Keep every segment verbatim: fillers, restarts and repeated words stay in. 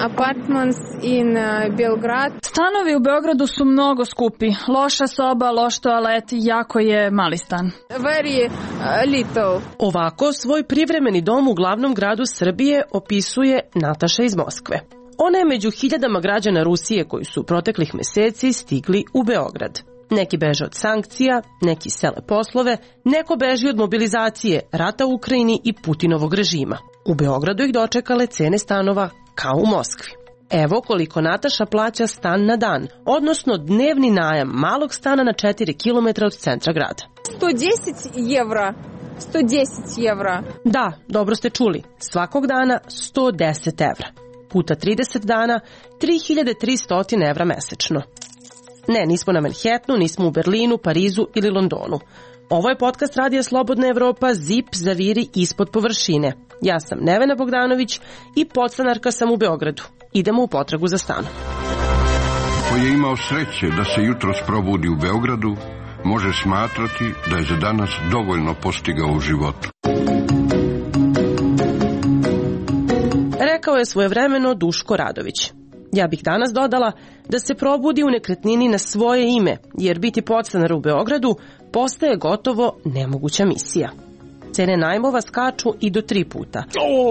apartments in uh, Belgrad. Stanovi u Beogradu su mnogo skupi. Loša soba, loš toalet, jako je mali stan. Very uh, little. Ovako svoj privremeni dom u glavnom gradu Srbije opisuje Nataša iz Moskve. Ona je među hiljadama građana Rusije koji su proteklih meseci stigli u Beograd. Neki beže od sankcija, neki sele poslove, neko beži od mobilizacije, rata u Ukrajini i Putinovog režima. U Beogradu ih dočekale cene stanova kao u Moskvi. Evo koliko Nataša plaća stan na dan, odnosno dnevni najam malog stana na četiri kilometra od centra grada. sto deset evra. sto deset evra. Da, dobro ste čuli. Svakog dana sto deset evra. Puta trideset dana, tri hiljade tristo evra mesečno. Ne, nismo na Manhattanu, nismo u Berlinu, Parizu ili Londonu. Ovo je podcast Radija Slobodna Evropa, Zip zaviri ispod površine. Ja sam Nevena Bogdanović i podstanarka sam u Beogradu. Idemo u potragu za stanom. Ko je imao sreće da se jutros probudi u Beogradu, može smatrati da je za danas dovoljno postigao u životu. Rekao je svojevremeno Duško Radović. Ja bih danas dodala da se probudi u nekretnini na svoje ime, jer biti podstanar u Beogradu postaje gotovo nemoguća misija. Cene najmova skaču i do tri puta.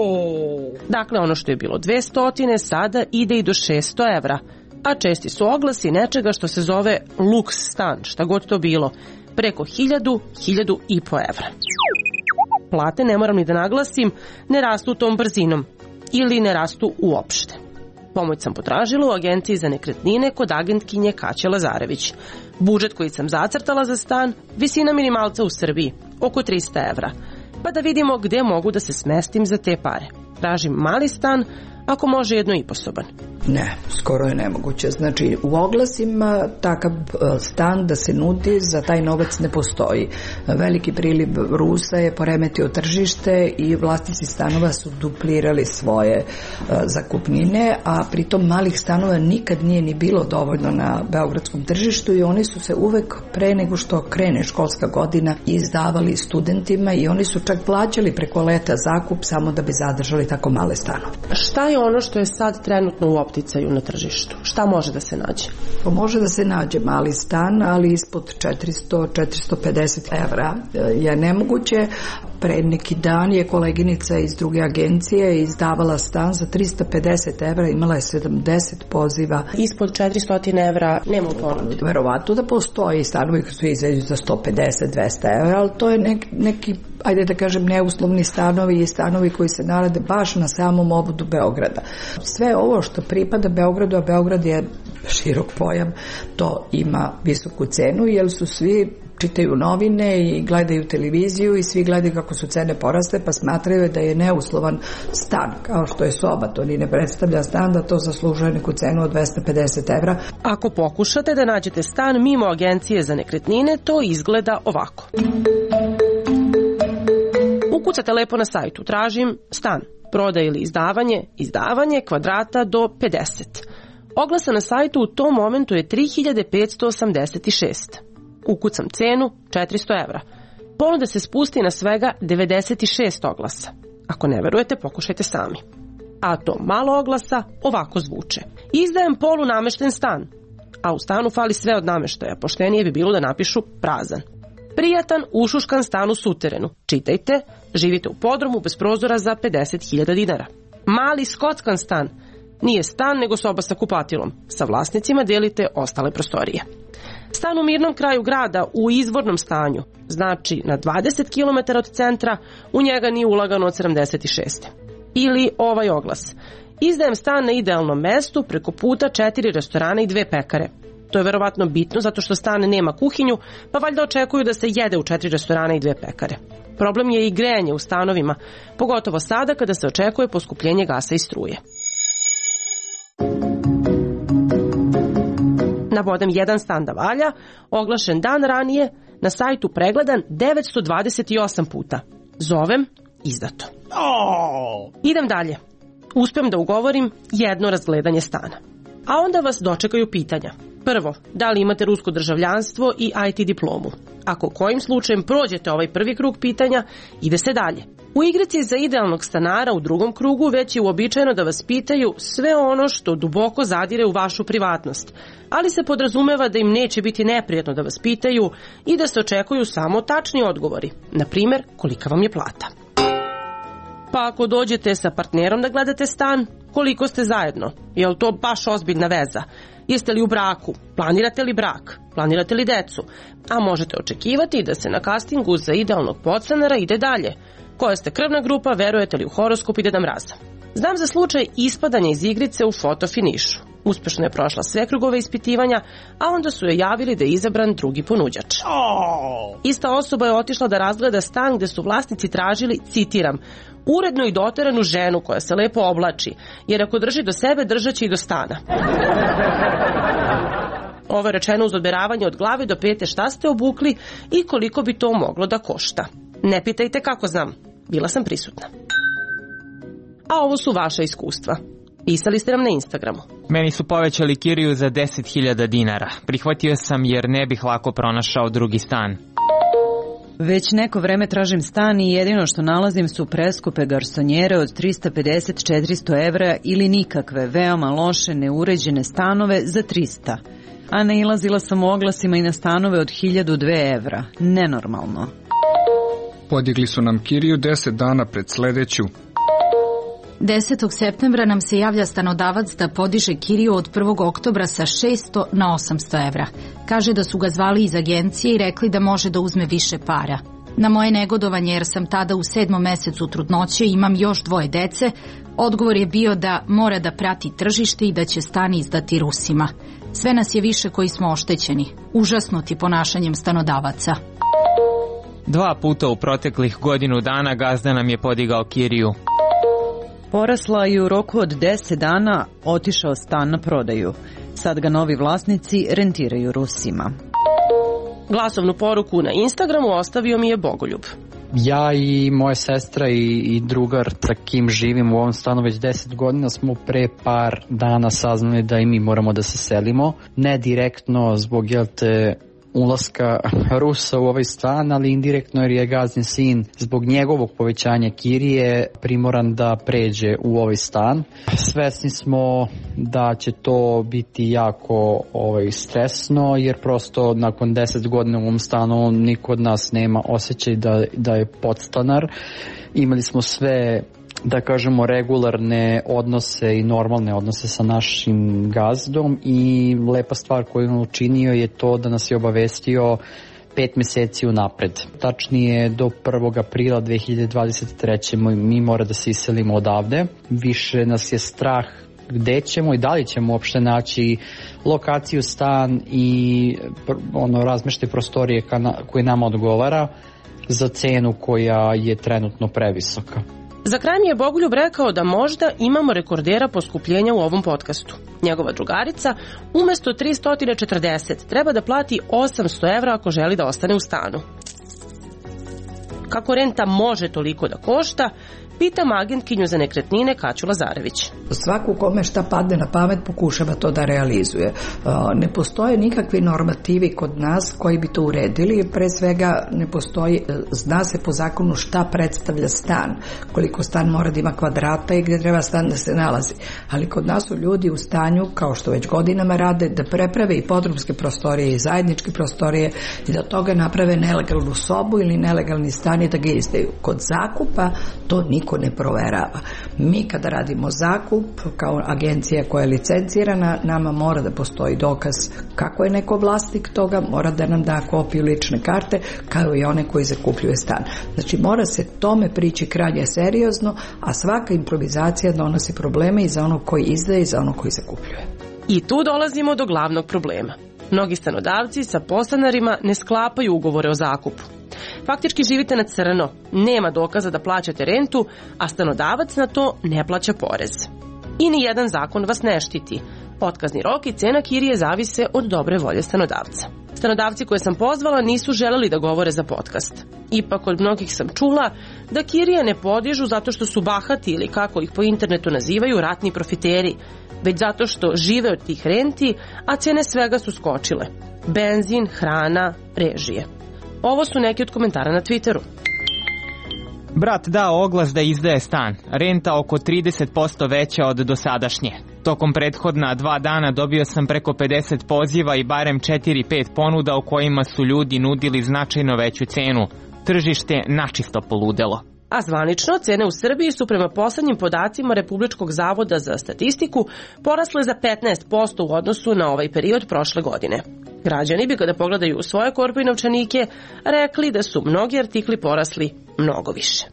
Dakle, ono što je bilo dvesta sada ide i do šesto evra, a česti su oglasi nečega što se zove luks stan, šta god to bilo, preko hiljadu, hiljadu i po evra. Plate, ne moram ni da naglasim, ne rastu tom brzinom ili ne rastu uopšte. Pomoć sam potražila u agenciji za nekretnine kod agentkinje Kaće Lazarević. Budžet koji sam zacrtala za stan, visina minimalca u Srbiji, oko trista evra. Pa da vidimo gde mogu da se smestim za te pare. Tražim mali stan, ako može jedno i posoban. Ne, skoro je nemoguće. Znači, u oglasima takav stan da se nudi za taj novac ne postoji. Veliki priliv Rusa je poremetio tržište i vlasnici stanova su duplirali svoje zakupnine, a pritom malih stanova nikad nije ni bilo dovoljno na beogradskom tržištu i oni su se uvek pre nego što krene školska godina izdavali studentima i oni su čak plaćali preko leta zakup samo da bi zadržali tako male stanove. Šta je ono što je sad trenutno u opticaju na tržištu? Šta može da se nađe? Pa može da se nađe mali stan, ali ispod četiristo do četiristo pedeset evra je nemoguće. Pre neki dan je koleginica iz druge agencije izdavala stan za trista pedeset evra, imala je sedamdeset poziva. Ispod četiristo evra nema u ponudi. Verovatno da postoji stanovi koji su izađu za sto pedeset do dvesta evra, ali to je neki, neki ajde da kažem, neuslovni stanovi i stanovi koji se nalaze baš na samom obodu Beograda. Sve ovo što pripada Beogradu, a Beograd je širok pojam, to ima visoku cenu, jer su svi čitaju novine i gledaju televiziju i svi gledaju kako su cene poraste, pa smatraju da je neuslovan stan, kao što je soba, to ni ne predstavlja stan, da to zaslužuje neku cenu od dvesta pedeset evra. Ako pokušate da nađete stan mimo agencije za nekretnine, to izgleda ovako. Ukucate lepo na sajtu, tražim stan, prodaj ili izdavanje, izdavanje kvadrata do pedeset. Oglasa na sajtu u tom momentu je tri hiljade petsto osamdeset šest. Ukucam cenu četiristo evra. Ponuda se spusti na svega devedeset šest oglasa. Ako ne verujete, pokušajte sami. A to malo oglasa ovako zvuče. Izdajem polunamešten stan, a u stanu fali sve od nameštaja. Poštenije bi bilo da napišu prazan. Prijatan, ušuškan stan u suterenu. Čitajte, živite u podrumu bez prozora za pedeset hiljada dinara. Mali skockan stan. Nije stan, nego soba sa kupatilom. Sa vlasnicima delite ostale prostorije. Stan u mirnom kraju grada u izvornom stanju, znači na dvadeset kilometara od centra, u njega nije ulagano od sedamdeset šeste. Ili ovaj oglas. Izdajem stan na idealnom mestu preko puta četiri restorana i dve pekare. To je verovatno bitno zato što stan nema kuhinju, pa valjda očekuju da se jede u četiri restorana i dve pekare. Problem je i grejanje u stanovima, pogotovo sada kada se očekuje poskupljenje gasa i struje. Nabodem jedan stan da valja, oglašen dan ranije, na sajtu pregledan devetsto dvadeset osam puta. Zovem, izdato. Idem dalje. Uspem da ugovorim jedno razgledanje stana. A onda vas dočekaju pitanja. Prvo, da li imate rusko državljanstvo i I T diplomu? Ako kojim slučajem prođete ovaj prvi krug pitanja, ide se dalje. U igrici za idealnog stanara u drugom krugu već je uobičajeno da vas pitaju sve ono što duboko zadire u vašu privatnost, ali se podrazumeva da im neće biti neprijatno da vas pitaju i da se očekuju samo tačni odgovori, na primjer kolika vam je plata. Pa ako dođete sa partnerom da gledate stan, koliko ste zajedno? Je li to baš ozbiljna veza? Jeste li u braku? Planirate li brak? Planirate li decu? A možete očekivati da se na kastingu za idealnog podstanara ide dalje. Koja ste krvna grupa, verujete li u horoskop i Deda Mraza? Znam za slučaj ispadanja iz igrice u fotofinišu. Uspešno je prošla sve krugove ispitivanja, a onda su joj javili da je izabran drugi ponuđač. Ista osoba je otišla da razgleda stan gde su vlasnici tražili, citiram, urednu i doteranu ženu koja se lepo oblači, jer ako drži do sebe, držat će i do stana. Ovo je rečeno uz odmeravanje od glave do pete šta ste obukli i koliko bi to moglo da košta. Ne pitajte kako znam, bila sam prisutna. A ovo su vaša iskustva. Pisali ste nam na Instagramu. Meni su povećali kiriju za deset hiljada dinara. Prihvatio sam jer ne bih lako pronašao drugi stan. Već neko vreme tražim stan i jedino što nalazim su preskupe garsonjere od trista pedeset do četiristo evra ili nikakve, veoma loše, neuređene stanove za trista. A nailazila sam u oglasima i na stanove od hiljadu dve evra. Nenormalno. Podigli su nam kiriju deset dana pred sledeću. desetog septembra nam se javlja stanodavac da podiže kiriju od prvog oktobra sa šesto na osamsto evra. Kaže da su ga zvali iz agencije i rekli da može da uzme više para. Na moje negodovanje, jer sam tada u sedmom mesecu trudnoće i imam još dvoje dece, odgovor je bio da mora da prati tržište i da će stan izdati Rusima. Sve nas je više koji smo oštećeni, užasnuti ponašanjem stanodavaca. Dva puta u proteklih godinu dana gazda nam je podigao kiriju. Porasla i u roku od deset dana otišao stan na prodaju. Sad ga novi vlasnici rentiraju Rusima. Glasovnu poruku na Instagramu ostavio mi je Bogoljub. Ja i moja sestra i, i drugar sa kim živim u ovom stanu već deset godina smo pre par dana saznali da i mi moramo da se selimo. Ne direktno zbog jel te ulaska Rusa u ovaj stan, ali indirektno jer je gazdin sin zbog njegovog povećanja kirije primoran da pređe u ovaj stan. Svesni smo da će to biti jako ovaj, stresno, jer prosto nakon deset godina u ovom stanu niko od nas nema osjećaj da, da je podstanar. Imali smo sve, da kažemo, regularne odnose i normalne odnose sa našim gazdom i lepa stvar koju on učinio je to da nas je obavestio pet meseci unapred. Tačnije do prvog aprila dve hiljade dvadeset treće mi mora da se iselimo odavde. Više nas je strah gde ćemo i da li ćemo uopšte naći lokaciju, stan i ono razmeštaj prostorije koje nama odgovara za cenu koja je trenutno previsoka. Za kraj mi je Bogoljub rekao da možda imamo rekordera poskupljenja u ovom podcastu. Njegova drugarica umesto tristo četrdeset treba da plati osamsto evra ako želi da ostane u stanu. Kako renta može toliko da košta, pitam agentkinju za nekretnine Kaću Lazarević. Svaku kome šta padne na pamet pokušava to da realizuje. Ne postoje nikakvi normativi kod nas koji bi to uredili. Pre svega ne postoji, zna se po zakonu šta predstavlja stan, koliko stan mora da ima kvadrata i gde treba stan da se nalazi. Ali kod nas su ljudi u stanju, kao što već godinama rade, da preprave i podrumske prostorije i zajedničke prostorije i da od toga naprave nelegalnu sobu ili nelegalni stan i da ga izdaju. Kod zakupa to niko ne proverava. Mi kada radimo zakup kao agencija koja je licencirana, nama mora da postoji dokaz kako je neko vlasnik toga, mora da nam da kopiju lične karte kao i one koji zakupljuje stan. Znači mora se tome prići krajnje seriozno, a svaka improvizacija donosi probleme i za onog koji izdaje i za onog koji zakupljuje. I tu dolazimo do glavnog problema. Mnogi stanodavci sa podstanarima ne sklapaju ugovore o zakupu. Faktički živite na crno, nema dokaza da plaćate rentu, a stanodavac na to ne plaća porez. I ni jedan zakon vas ne štiti. Otkazni rok i cena kirije zavise od dobre volje stanodavca. Stanodavci koje sam pozvala nisu želeli da govore za podcast. Ipak od mnogih sam čula da kirije ne podižu zato što su bahati ili kako ih po internetu nazivaju ratni profiteri, već zato što žive od tih renti, a cene svega su skočile. Benzin, hrana, režije. Ovo su neki od komentara na Twitteru. Brat dao oglas da izdaje stan, renta oko trideset posto veća od dosadašnje. Tokom prethodna dva dana dobio sam preko pedeset poziva i barem četiri pet ponuda u kojima su ljudi nudili značajno veću cenu. Tržište načisto poludelo. A zvanično, cene u Srbiji su prema poslednjim podacima Republičkog zavoda za statistiku porasle za petnaest posto u odnosu na ovaj period prošle godine. Građani bi kada pogledaju svoje korpe i novčanike rekli da su mnogi artikli porasli mnogo više.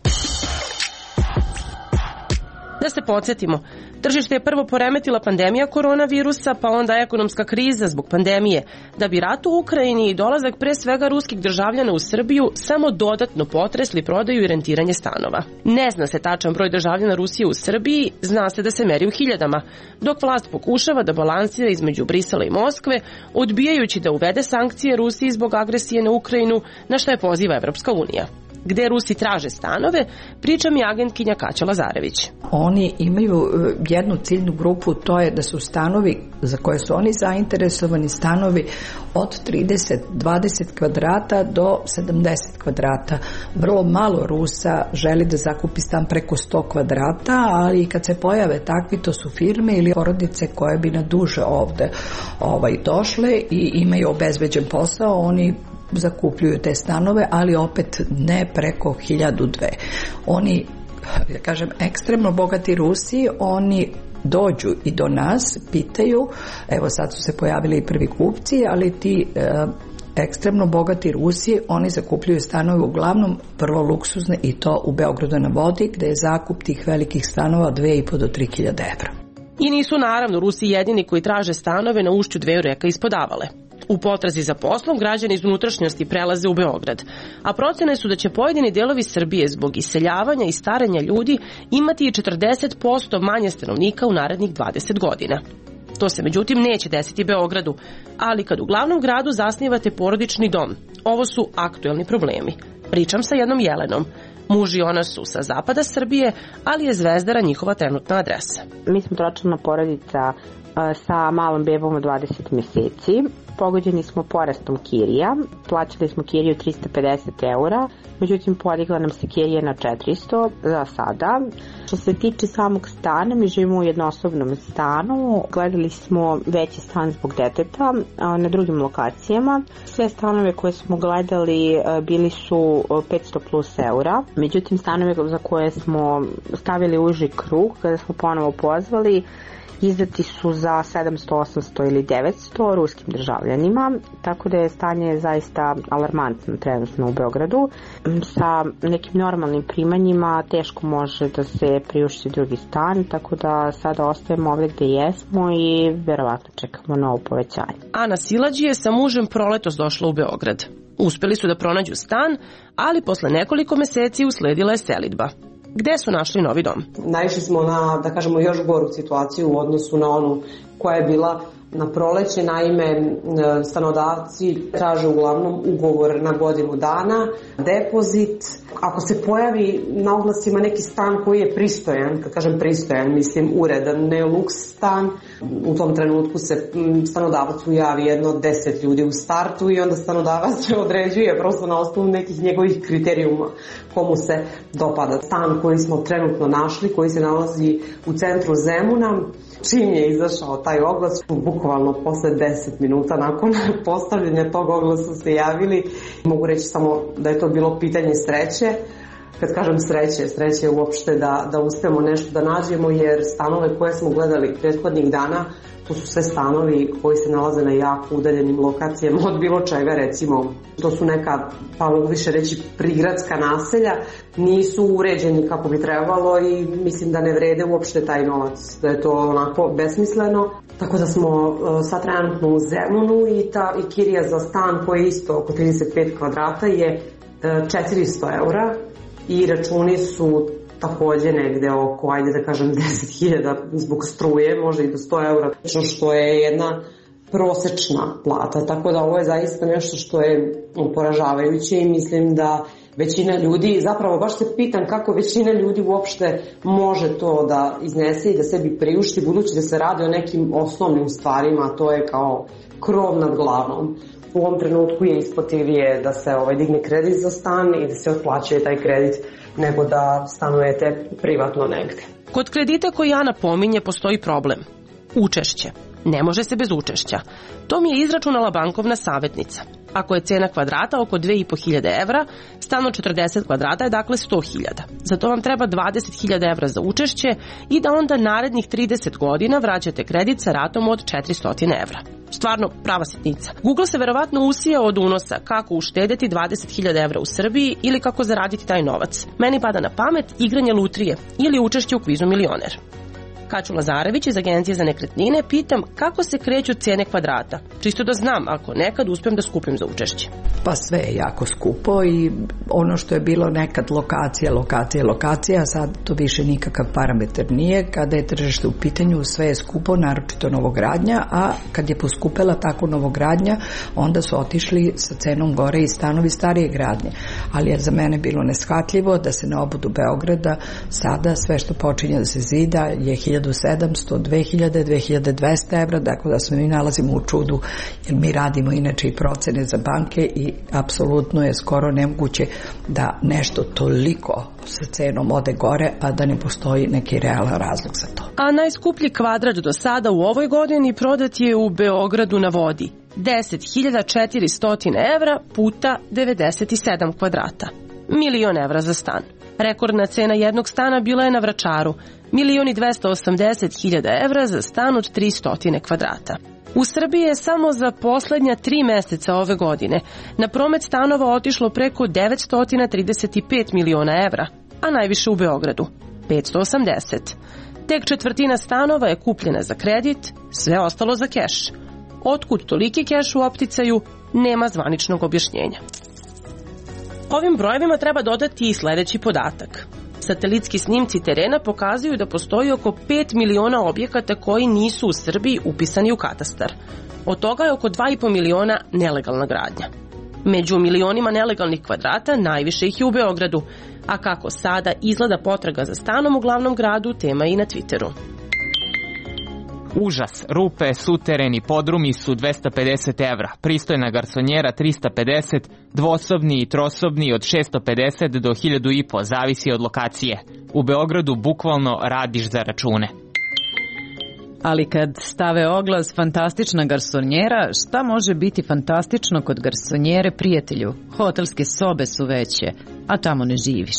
Da se podsjetimo, tržište je prvo poremetila pandemija koronavirusa, pa onda ekonomska kriza zbog pandemije, da bi rat u Ukrajini i dolazak pre svega ruskih državljana u Srbiju samo dodatno potresli prodaju i rentiranje stanova. Ne zna se tačan broj državljana Rusije u Srbiji, zna se da se meri u hiljadama, dok vlast pokušava da balansira između Brisela i Moskve, odbijajući da uvede sankcije Rusiji zbog agresije na Ukrajinu, na što je poziva Evropska unija. Gde Rusi traže stanove, priča mi agentkinja Kaća Lazarević. Oni imaju jednu ciljnu grupu, to je da su stanovi za koje su oni zainteresovani, stanovi od trideset do dvadeset kvadrata do sedamdeset kvadrata. Vrlo malo Rusa želi da zakupi stan preko sto kvadrata, ali kad se pojave takvi, to su firme ili porodice koje bi na duže ovde ovaj, došle i imaju obezbeđen posao, oni zakupljuju te stanove, ali opet ne preko hiljadu dve. Oni, ja kažem, ekstremno bogati Rusi, oni dođu i do nas, pitaju, evo sad su se pojavili i prvi kupci, ali ti e, ekstremno bogati Rusi, oni zakupljuju stanove uglavnom prvo luksuzne i to u Beogradu na vodi, gde je zakup tih velikih stanova dve i po do tri hiljade evra. I nisu naravno Rusi jedini koji traže stanove na ušću dveju reka ispod Avale. U potrazi za poslom građani iz unutrašnjosti prelaze u Beograd, a procene su da će pojedini delovi Srbije zbog iseljavanja i starenja ljudi imati i četrdeset posto manje stanovnika u narednih dvadeset godina. To se međutim neće desiti Beogradu, ali kad u glavnom gradu zasnivate porodični dom, ovo su aktuelni problemi. Pričam sa jednom Jelenom. Muž i ona su sa zapada Srbije, ali je Zvezdara njihova trenutna adresa. Mi smo tročlana porodica sa malom bebom od dvadeset meseci. Pogođeni smo porastom kirija. Plaćali smo kiriju trista pedeset eura, međutim podigla nam se kirija na četiristo za sada. Što se tiče samog stana, mi živimo u jednosobnom stanu. Gledali smo veći stan zbog deteta na drugim lokacijama. Sve stanove koje smo gledali bili su petsto plus eura. Međutim, stanove za koje smo stavili uži krug, kada smo ponovo pozvali, izdati su za sedamsto, osamsto ili devetsto ruskim državljanima, tako da je stanje zaista alarmantno trenutno u Beogradu. Sa nekim normalnim primanjima teško može da se priušti drugi stan, tako da sada ostajemo ovdje gde jesmo i verovatno čekamo novo povećanje. Ana Silađi je sa mužem proletos došla u Beograd. Uspeli su da pronađu stan, ali posle nekoliko meseci usledila je selidba. Gde su našli novi dom? Naišli smo na, da kažemo, još goru situaciju u odnosu na onu koja je bila na proleće. Naime, stanodavci traže uglavnom ugovor na godinu dana, depozit. Ako se pojavi na oglasima neki stan koji je pristojan, kad kažem pristojan, mislim uredan, ne luks stan, u tom trenutku se stanodavacu javi jedno deset ljudi u startu i onda stanodavac određuje prosto na osnovu nekih njegovih kriterijuma komu se dopada. Stan koji smo trenutno našli, koji se nalazi u centru Zemuna, čim je izašao taj oglas, bukvalno posle deset minuta nakon postavljanja tog oglasa se javili. Mogu reći samo da je to bilo pitanje sreće. Kad kažem sreće, sreće je uopšte da, da uspemo nešto da nađemo, jer stanove koje smo gledali prethodnih dana, to su sve stanovi koji se nalaze na jako udaljenim lokacijama od bilo čega, recimo. To su neka, pa mogu više reći, prigradska naselja, nisu uređeni kako bi trebalo i mislim da ne vrede uopšte taj novac, da je to onako besmisleno. Tako da smo uh, sad trenutno u Zemunu i, ta, i kirija za stan koji je isto oko trideset pet kvadrata je uh, četiristo eura i računi su takođe negde oko, ajde da kažem, deset hiljada zbog struje, možda i do sto eura, što je jedna prosečna plata. Tako da ovo je zaista nešto što je poražavajuće i mislim da većina ljudi, zapravo baš se pitam kako većina ljudi uopšte može to da iznese i da sebi priušti, budući da se radi o nekim osnovnim stvarima, a to je kao krov nad glavom. U ovom trenutku je isplativije da se ovaj digne kredit za stan i da se otplaćuje taj kredit nego da stanujete privatno negde. Kod kredita koji Ana pominje postoji problem. Učešće. Ne može se bez učešća. To mi je izračunala bankovna savjetnica. Ako je cena kvadrata oko dve i po hiljade evra, stan od četrdeset kvadrata je dakle sto hiljada. Za to vam treba dvadeset hiljada evra za učešće i da onda narednih trideset godina vraćate kredit sa ratom od četiristo evra. Stvarno prava sitnica. Google se verovatno usija od unosa kako uštedeti dvadeset hiljada evra u Srbiji ili kako zaraditi taj novac. Meni pada na pamet igranje lutrije ili učešće u kvizu Milioner. Kaću Lazarević iz Agencije za nekretnine pitam kako se kreću cene kvadrata. Čisto da znam ako nekad uspijem da skupim za učešće. Pa sve je jako skupo i ono što je bilo nekad lokacija, lokacija, lokacija, sad to više nikakav parametar nije. Kada je tržište u pitanju sve je skupo, naročito novogradnja, a kad je poskupela tako novogradnja, onda su otišli sa cenom gore i stanovi starije gradnje. Ali je za mene bilo neshvatljivo da se na obodu Beograda sada sve što počinje da se zida je hiljadu sedamsto, dve hiljade, dve hiljade dvesta evra, dakle da se mi nalazimo u čudu, jer mi radimo inače i procene za banke i apsolutno je skoro nemoguće da nešto toliko sa cenom ode gore, a da ne postoji neki realan razlog za to. A najskuplji kvadrat do sada u ovoj godini prodat je u Beogradu na vodi. deset hiljada četiristo evra puta devedeset sedam kvadrata. Milion evra za stan. Rekordna cena jednog stana bila je na Vračaru. Milion i dvesta osamdeset hiljada evra za stan od tristo kvadrata. U Srbiji je samo za poslednja tri meseca ove godine na promet stanova otišlo preko devetsto trideset pet miliona evra, a najviše u Beogradu, petsto osamdeset. Tek četvrtina stanova je kupljena za kredit, sve ostalo za keš. Otkud toliki keš u opticaju, nema zvaničnog objašnjenja. Ovim brojevima treba dodati i sledeći podatak. Satelitski snimci terena pokazuju da postoji oko pet miliona objekata koji nisu u Srbiji upisani u katastar. Od toga je oko dva i po miliona nelegalna gradnja. Među milionima nelegalnih kvadrata najviše ih je u Beogradu, a kako sada izgleda potraga za stanom u glavnom gradu, tema je i na Twitteru. Užas, rupe, suteren i podrumi su dvesta pedeset evra, pristojna garsonjera trista pedeset, dvosobni i trosobni od šesto pedeset do hiljadu i po, zavisi od lokacije. U Beogradu bukvalno radiš za račune. Ali kad stave oglas fantastična garsonjera, šta može biti fantastično kod garsonjere, prijatelju? Hotelske sobe su veće, a tamo ne živiš.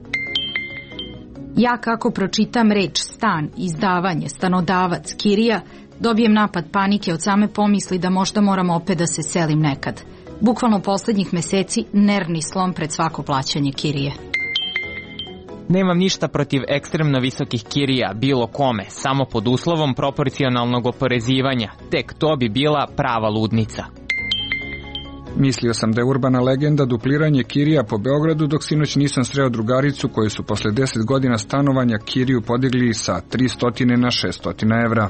Ja kako pročitam reč stan, izdavanje, stanodavac, kirija, dobijem napad panike od same pomisli da možda moram opet da se selim nekad. Bukvalno poslednjih meseci nervni slom pred svako plaćanje kirije. Nemam ništa protiv ekstremno visokih kirija bilo kome, samo pod uslovom proporcionalnog oporezivanja. Tek to bi bila prava ludnica. Mislio sam da je urbana legenda dupliranje kirija po Beogradu, dok sinoć nisam sreo drugaricu koji su posle deset godina stanovanja kiriju podigli sa tristo na šesto evra.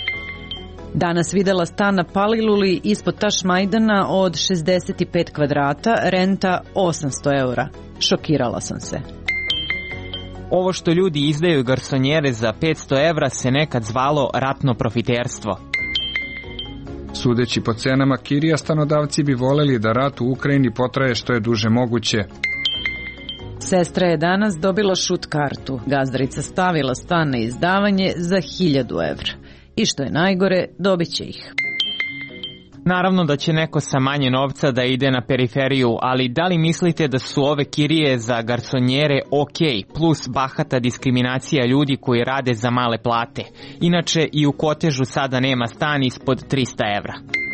Danas videla stan na Paliluli ispod Tašmajdana od šezdeset pet kvadrata, renta osamsto eura. Šokirala sam se. Ovo što ljudi izdaju garsonjere za petsto evra se nekad zvalo ratno profiterstvo. Sudeći po cenama kirija, stanodavci bi voleli da rat u Ukrajini potraje što je duže moguće. Sestra je danas dobila šut kartu. Gazdarica stavila stan na izdavanje za hiljadu evra. I što je najgore, dobit će ih. Naravno da će neko sa manje novca da ide na periferiju, ali da li mislite da su ove kirije za garsonjere ok, plus bahata diskriminacija ljudi koji rade za male plate? Inače i u Kotežu sada nema stan ispod trista evra.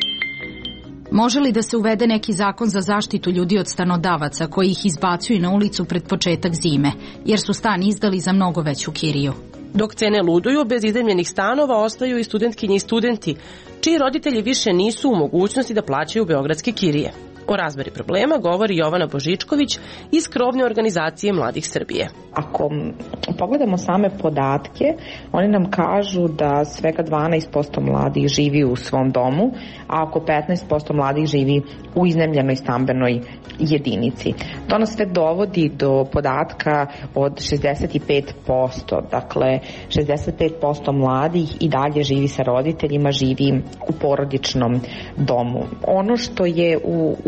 Može li da se uvede neki zakon za zaštitu ljudi od stanodavaca koji ih izbacuju na ulicu pred početak zime, jer su stan izdali za mnogo veću kiriju? Dok cene luduju, bez iznajmljenih stanova ostaju i studentkinje i studenti, čiji roditelji više nisu u mogućnosti da plaćaju beogradske kirije. O razmeri problema govori Jovana Božičković iz krovne organizacije Mladih Srbije. Ako pogledamo same podatke, oni nam kažu da svega dvanaest posto mladih živi u svom domu, a oko petnaest posto mladih živi u iznajmljenoj stambenoj jedinici. To nas sve dovodi do podatka od šezdeset pet posto. Dakle, šezdeset pet posto mladih i dalje živi sa roditeljima, živi u porodičnom domu. Ono što je u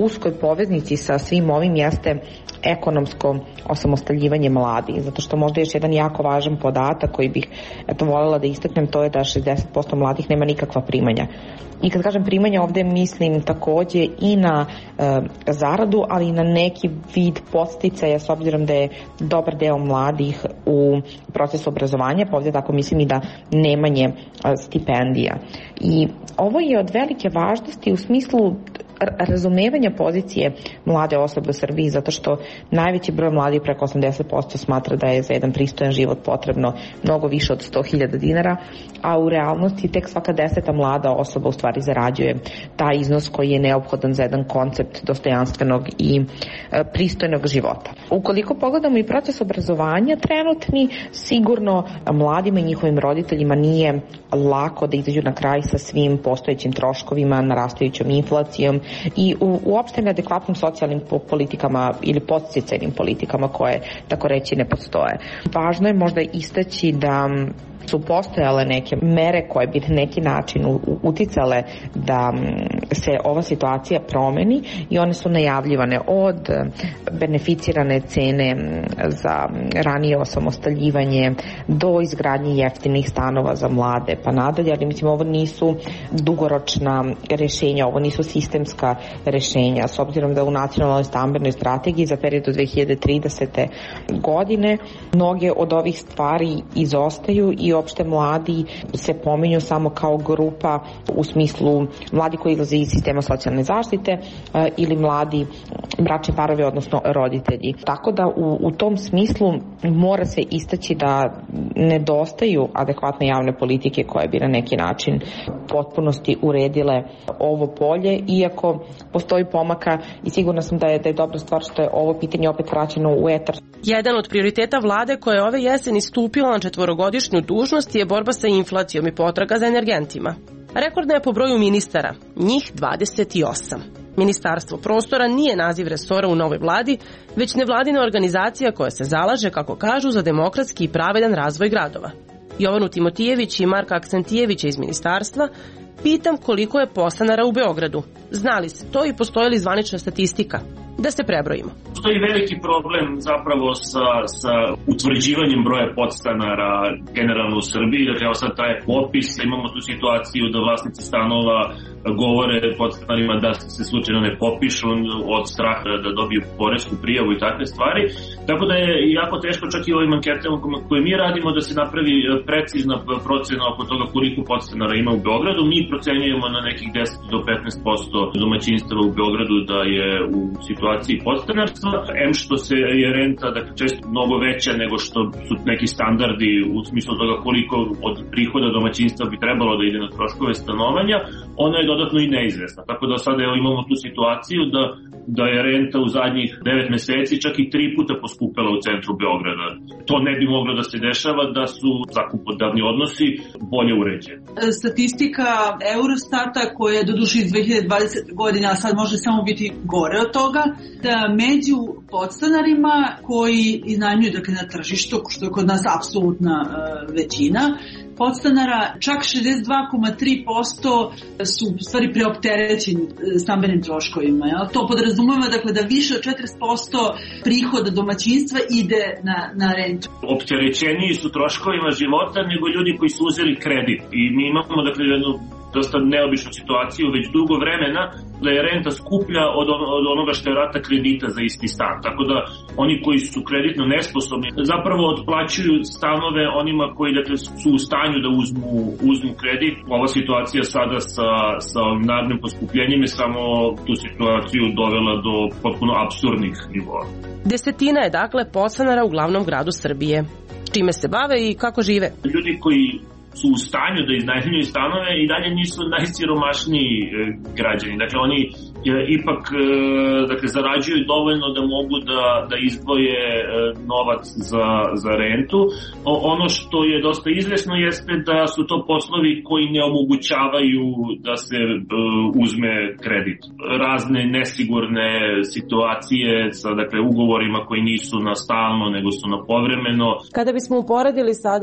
uskoj poveznici sa svim ovim jeste ekonomsko osamostaljivanje mladih, zato što možda još jedan jako važan podatak koji bih eto voljela da istaknem, to je da šezdeset posto mladih nema nikakva primanja. I kad kažem primanja, ovde mislim takođe i na e, zaradu, ali i na neki vid podsticaja, s obzirom da je dobar deo mladih u procesu obrazovanja, pa ovde tako mislim i da nemanje e, stipendija. I ovo je od velike važnosti u smislu razumevanja pozicije mlade osobe u Srbiji, zato što najveći broj mladih, preko osamdeset posto, smatra da je za jedan pristojan život potrebno mnogo više od sto hiljada dinara, a u realnosti tek svaka deseta mlada osoba u stvari zarađuje taj iznos koji je neophodan za jedan koncept dostojanstvenog i pristojnog života. Ukoliko pogledamo i proces obrazovanja trenutni, sigurno mladima i njihovim roditeljima nije lako da izađu na kraj sa svim postojećim troškovima, narastajućom inflacijom i u, uopšte neadekvatnim socijalnim politikama ili podsticajnim politikama koje, tako reći, ne postoje. Važno je možda istaći da su postojale neke mere koje bi na neki način uticale da se ova situacija promeni i one su najavljivane od beneficirane cene za ranije osamostaljivanje do izgradnje jeftinih stanova za mlade pa nadalje, ali mislim ovo nisu dugoročna rešenja, ovo nisu sistemska rešenja, s obzirom da u nacionalnoj stambenoj strategiji za period do dve hiljade tridesete godine mnoge od ovih stvari izostaju i opšte mladi se pominju samo kao grupa u smislu mladi koji izlaze iz sistema socijalne zaštite ili mladi bračni parovi, odnosno roditelji. Tako da u, u tom smislu mora se istaći da nedostaju adekvatne javne politike koje bi na neki način potpunosti uredile ovo polje, iako postoji pomaka i sigurna sam da je, da je dobra stvar što je ovo pitanje opet vraćeno u etar. Jedan od prioriteta vlade koja je ove jeseni stupila na četvorogodišnju dužnost je borba sa inflacijom i potraga za energentima. Rekordna je po broju ministara, njih dvadeset osam. Ministarstvo prostora nije naziv resora u novoj vladi, već nevladina organizacija koja se zalaže, kako kažu, za demokratski i pravedan razvoj gradova. Jovanu Timotijević i Marka Aksentijevića iz ministarstva pitam koliko je podstanara u Beogradu. Znali se to i postoji li zvanična statistika? Da se prebrojimo. Postoji veliki problem zapravo sa, sa utvrđivanjem broja podstanara generalno u Srbiji. Dakle, evo sad taj popis, imamo tu situaciju da vlasnici stanova govore podstanarima da se slučajno ne popišu od straha da dobiju poresku prijavu i takve stvari. Tako da je jako teško čak i ovim anketama koje mi radimo da se napravi precizna procena oko toga koliko podstanara ima u Beogradu. Mi procenjujemo na nekih deset do petnaest posto domaćinstava u Beogradu da je u situaciji podstanarstva. Em što se je renta dakle, često mnogo veća nego što su neki standardi u smislu toga koliko od prihoda domaćinstva bi trebalo da ide na troškove stanovanja, ona je dodatno i neizvesna. Tako da sada evo, imamo tu situaciju da, da je renta u zadnjih devet meseci čak i tri puta poskupela u centru Beograda. To ne bi moglo da se dešava da su zakupodavni odnosi bolje uređeni. Statistika Eurostata koja je doduše iz dve hiljade dvadesete godine, a sad može samo biti gore od toga, da među podstanarima koji iznajmljuju dakle, na tržištu, što je kod nas apsolutna uh, većina, podstanara čak šezdeset dva zarez tri posto su u stvari preopterećeni stambenim troškovima. Ja? To podrazumeva dakle, da više od četrdeset posto prihoda domaćinstva ide na, na rentu. Opterećeniji su troškovima života nego ljudi koji su uzeli kredit. I mi imamo dakle, jednu dosta neobičnu situaciju već dugo vremena da je renta skuplja od, on, od onoga što je rata kredita za isti stan. Tako da oni koji su kreditno nesposobni zapravo otplaćuju stanove onima koji dakle, su u stanju da uzmu, uzmu kredit. Ova situacija sada sa, sa naglim poskupljenjem je samo tu situaciju dovela do potpuno apsurdnih nivoa. Desetina je dakle podstanara u glavnom gradu Srbije. Čime se bave i kako žive? Ljudi koji su u stanju da iznajmljuju stanove i dalje nisu najsiromašniji e, građani. Dakle, oni e, ipak e, dakle, zarađuju dovoljno da mogu da, da izdvoje e, novac za, za rentu. O, ono što je dosta izvesno jeste da su to poslovi koji ne omogućavaju da se e, uzme kredit. Razne nesigurne situacije sa dakle, ugovorima koji nisu na stalno nego su na povremeno. Kada bismo uporedili sada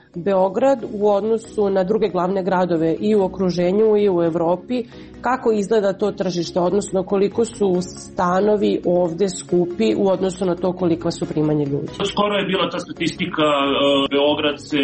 Beograd u odnosu na druge glavne gradove i u okruženju i u Evropi, kako izgleda to tržište, odnosno koliko su stanovi ovde skupi u odnosu na to koliko su primanje ljudi? Skoro je bila ta statistika, Beograd se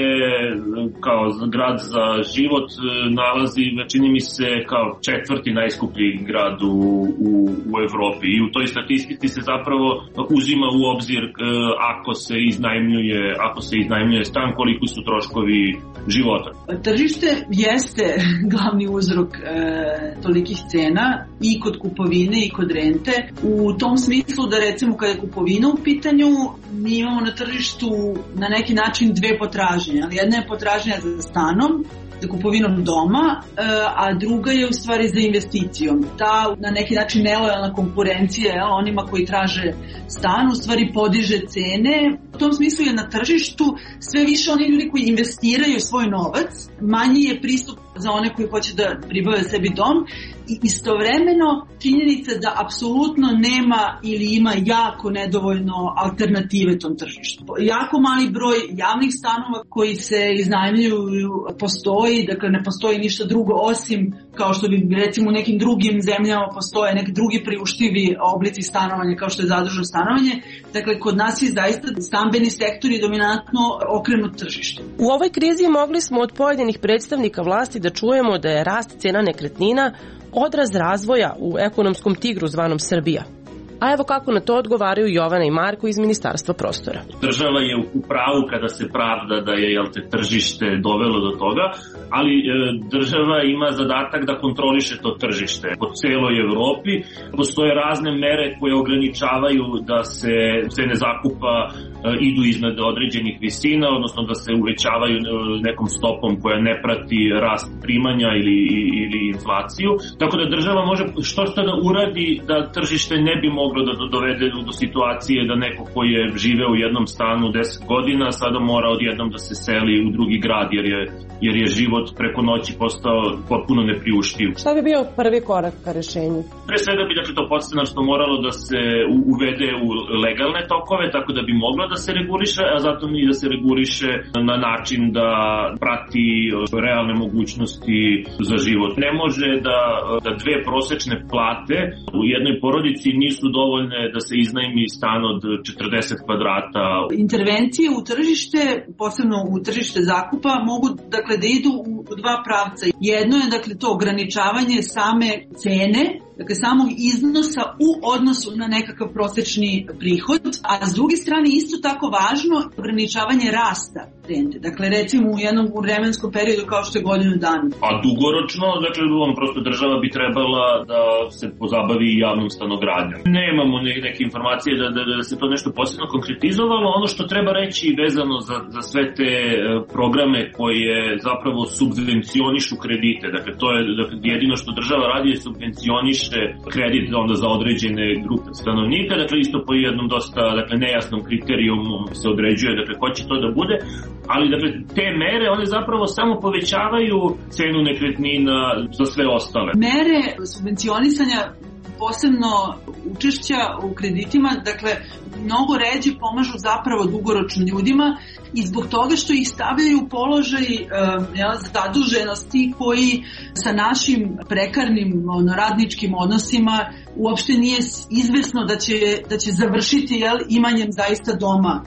kao grad za život nalazi, čini mi se, kao četvrti najskuplji grad u, u, u Evropi i u toj statistici se zapravo uzima u obzir ako se iznajmljuje, ako se iznajmljuje stan, koliko su troškovi života. Tržište jeste glavni uzrok e, tolikih cena i kod kupovine i kod rente. U tom smislu da recimo kada je kupovina u pitanju, mi imamo na tržištu na neki način dve potražnje, ali jedna je potražnja za stanom, za kupovinom doma, a druga je u stvari za investicijom. Ta na neki način nelojalna konkurencija onima koji traže stan u stvari podiže cene. U tom smislu je na tržištu sve više oni ljudi koji investiraju svoj novac, manji je pristup za one koji hoće da pribave sebi dom i istovremeno činjenica da apsolutno nema ili ima jako nedovoljno alternative tom tržištu. Jako mali broj javnih stanova koji se iznajmljuju postoji, dakle ne postoji ništa drugo osim kao što bi recimo u nekim drugim zemljama postoje neki drugi priuštivi oblici stanovanja kao što je zadružno stanovanje. Dakle, kod nas je zaista stambeni sektor i dominantno okrenut tržištu. U ovoj krizi mogli smo od pojedinih predstavnika vlasti da čujemo da je rast cena nekretnina odraz razvoja u ekonomskom tigru zvanom Srbija. A evo kako na to odgovaraju Jovana i Marko iz Ministarstva prostora. Država je u pravu kada se pravda da je jel te, tržište dovelo do toga, ali e, država ima zadatak da kontroliše to tržište. Po celoj Evropi postoje razne mere koje ograničavaju da se cene zakupa e, idu iznad određenih visina, odnosno da se uvećavaju nekom stopom koja ne prati rast primanja ili, ili inflaciju. Tako da država može što što da uradi da tržište ne bi moglo moglo da dovede do situacije da neko koji je živeo u jednom stanu deset godina sada mora odjednom da se seli u drugi grad jer je, jer je život preko noći postao potpuno nepriuštiv. Šta bi bio prvi korak ka rešenju? Pre svega bi dakle, to podstanarstvo moralo da se uvede u legalne tokove tako da bi moglo da se reguliše, a zatim i da se reguliše na način da prati realne mogućnosti za život. Ne može da, da dve prosečne plate u jednoj porodici nisu dovoljne da se iznajmi stan od četrdeset kvadrata. Intervencije u tržište, posebno u tržište zakupa, mogu dakle da idu u dva pravca. Jedno je dakle to ograničavanje same cene, dakle samog iznosa u odnosu na nekakav prosečni prihod, a s druge strane isto tako važno ograničavanje rasta rente. Dakle recimo u jednom vremenskom periodu kao što je godinu dana. A dugoročno, dakle on prosto država bi trebala da se pozabavi javnom stanogradnjom. Nemamo ne, neke informacije da, da, da se to nešto posebno konkretizovalo. Ono što treba reći vezano za, za sve te programe koje zapravo subvencionišu kredite. Dakle to je dakle, jedino što država radi je subvencioniše kredit onda za određene grupe stanovnika. Dakle isto po jednom dosta dakle, nejasnom kriterijumu se određuje dakle ko će to da bude. Ali dakle, te mere, one zapravo samo povećavaju cenu nekretnina za sve ostale. Mere subvencionisanja, posebno učešća u kreditima, dakle, mnogo ređe pomažu zapravo dugoročno ljudima i zbog toga što ih stavljaju u položaj e, ja, zaduženosti koji sa našim prekarnim ono, radničkim odnosima uopšte nije izvesno da će, da će završiti jel, imanjem zaista doma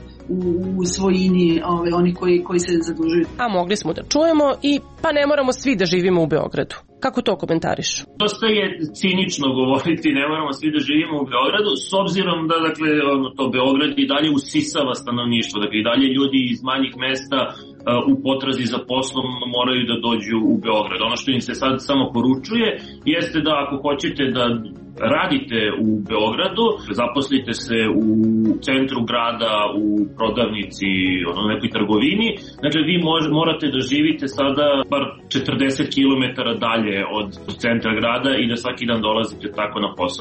u svojini ove, oni koji, koji se zadužuju. A mogli smo da čujemo i pa ne moramo svi da živimo u Beogradu. Kako to komentariš? Dosta je cinično govoriti, ne moramo svi da živimo u Beogradu, s obzirom da dakle, to Beograd i dalje usisava stanovništvo, dakle i dalje ljudi iz manjih mesta u potrazi za poslom moraju da dođu u Beograd. Ono što im se sad samo poručuje jeste da ako hoćete da radite u Beogradu, zaposlite se u centru grada, u prodavnici, ono nekoj trgovini, dakle vi mož, morate da živite sada bar četrdeset kilometara dalje od centra grada i da svaki dan dolazite tako na posao.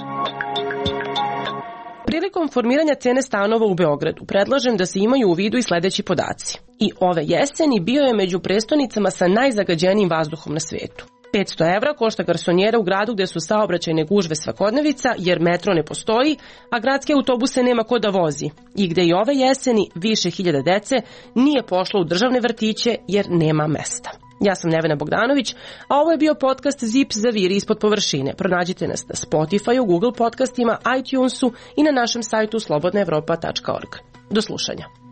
Prilikom formiranja cene stanova u Beogradu predlažem da se imaju u vidu i sledeći podaci. I ove jeseni bio je među prestonicama sa najzagađenijim vazduhom na svetu. petsto evra košta garsonjera u gradu gde su saobraćajne gužve svakodnevica jer metro ne postoji, a gradske autobuse nema ko da vozi i gde i ove jeseni više hiljada dece nije pošlo u državne vrtiće jer nema mesta. Ja sam Nevena Bogdanović, a ovo je bio podcast Zip zaviri ispod površine. Pronađite nas na Spotify, Google podcastima, iTunesu i na našem sajtu slobodna evropa tačka org. Do slušanja.